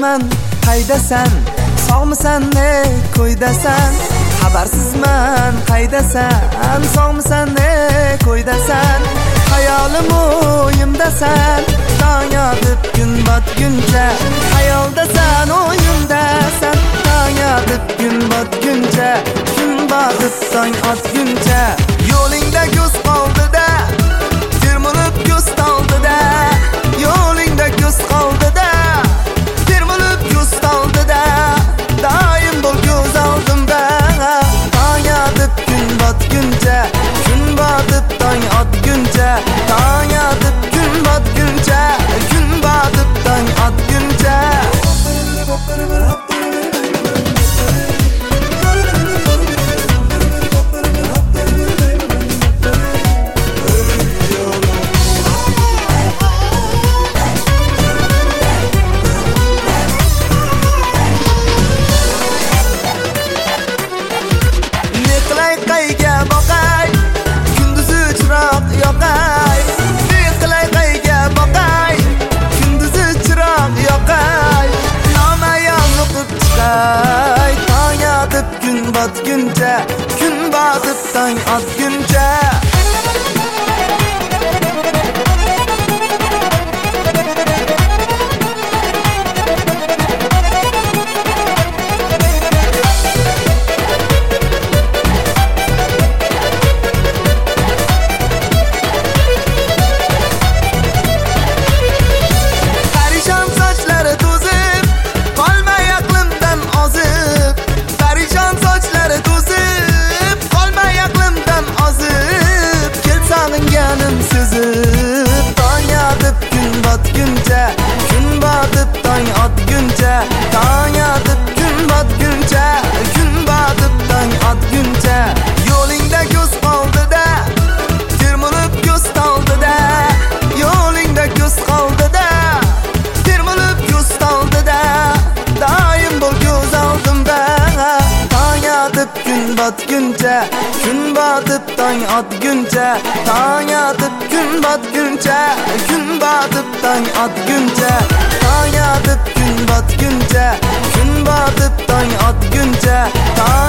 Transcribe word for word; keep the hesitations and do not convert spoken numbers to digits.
Xabarsizman, qaydasan? Sog'misan, ne ko'ydasan? Xabarsizman, qaydasan? Sog'misan, ne ko'ydasan? Hayolim o'yimdasan, tong otib kun botguncha. Hayoldasan, o'yimdasan, tong otib kun botguncha. Kun botib tong otguncha. Yo'lingda ko'z qoldida, termilib ko'z toldida. Yo'lingda ko'z qoldida, termilib ko'z toldida. Doim bo'l ko'z oldimda, tong otib kun botguncha. Kun botib tong otguncha. Tong otib kun botguncha. Kun botib tong otguncha. Qayga boqay, kunduzi chiroq yoqay. Beqilay qayga boqay, kunduzi chiroq yoqay. Noma yo'qib chiqay, tong otib kun botguncha. Kun botib tong otguncha. Tong otib kun botguncha. Kun botib tong otguncha. Tong otib kun botguncha. Kun botib tong otguncha. Yo'lingda ko'z qoldida, termilib ko'z toldida. Yo'lingda ko'z qoldida, termilib ko'z toldida. Doim bo'l ko'z oldimda, tong otib kun botguncha. Kun botib tong otguncha. Tong otib kun botguncha. Kun botib tong otguncha. Tong otib kun botguncha. Kun botib tong otguncha.